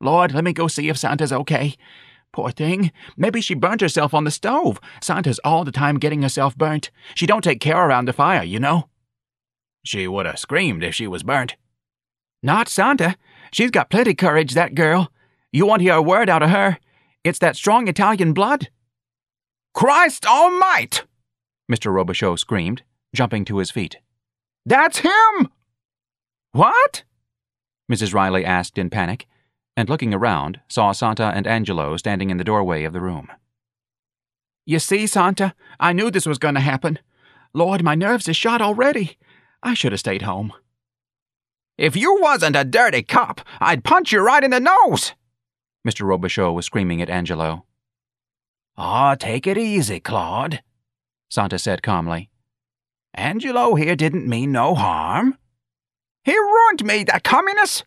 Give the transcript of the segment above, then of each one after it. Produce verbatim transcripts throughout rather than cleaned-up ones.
Lord, let me go see if Santa's okay. Poor thing. Maybe she burnt herself on the stove. Santa's all the time getting herself burnt. She don't take care around the fire, you know. She would have screamed if she was burnt. Not Santa. She's got plenty courage, that girl. You won't hear a word out of her. It's that strong Italian blood. Christ almighty! Mister Robichaud screamed, jumping to his feet. That's him! What? Missus Riley asked in panic, and looking around, saw Santa and Angelo standing in the doorway of the room. You see, Santa, I knew this was going to happen. Lord, my nerves is shot already. I should have stayed home. If you wasn't a dirty cop, I'd punch you right in the nose! Mister Robichaud was screaming at Angelo. Ah, take it easy, Claude, Santa said calmly. Angelo here didn't mean no harm. He ruined me, that communist!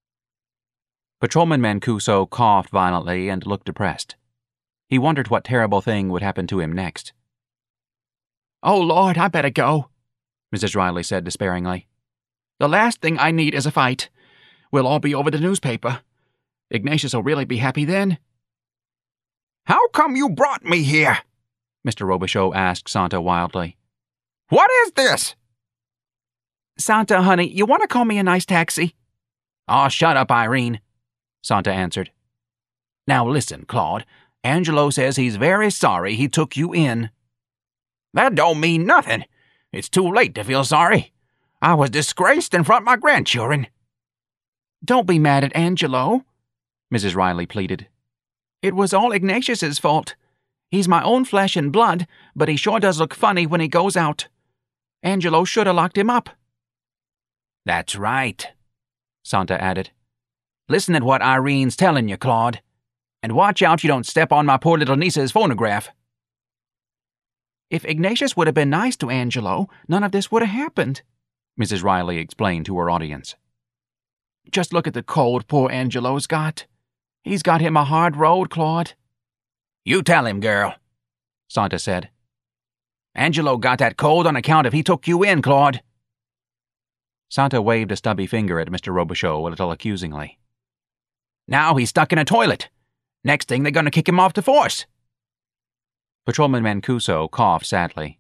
Patrolman Mancuso coughed violently and looked depressed. He wondered what terrible thing would happen to him next. Oh, Lord, I better go, Missus Riley said despairingly. The last thing I need is a fight. We'll all be over the newspaper. Ignatius will really be happy then. How come you brought me here? Mister Robichaud asked Santa wildly. What is this? Santa, honey, you want to call me a nice taxi? Oh, shut up, Irene, Santa answered. Now listen, Claude. Angelo says he's very sorry he took you in. That don't mean nothing. It's too late to feel sorry. I was disgraced in front of my grandchildren. Don't be mad at Angelo, Missus Riley pleaded. It was all Ignatius's fault. He's my own flesh and blood, but he sure does look funny when he goes out. Angelo should have locked him up. That's right, Santa added. Listen at what Irene's telling you, Claude. And watch out you don't step on my poor little niece's phonograph. If Ignatius would have been nice to Angelo, none of this would have happened, Missus Riley explained to her audience. Just look at the cold poor Angelo's got. He's got him a hard road, Claude. You tell him, girl, Santa said. Angelo got that cold on account of he took you in, Claude. Santa waved a stubby finger at Mister Robichaud a little accusingly. Now he's stuck in a toilet. Next thing they're going to kick him off the force. Patrolman Mancuso coughed sadly.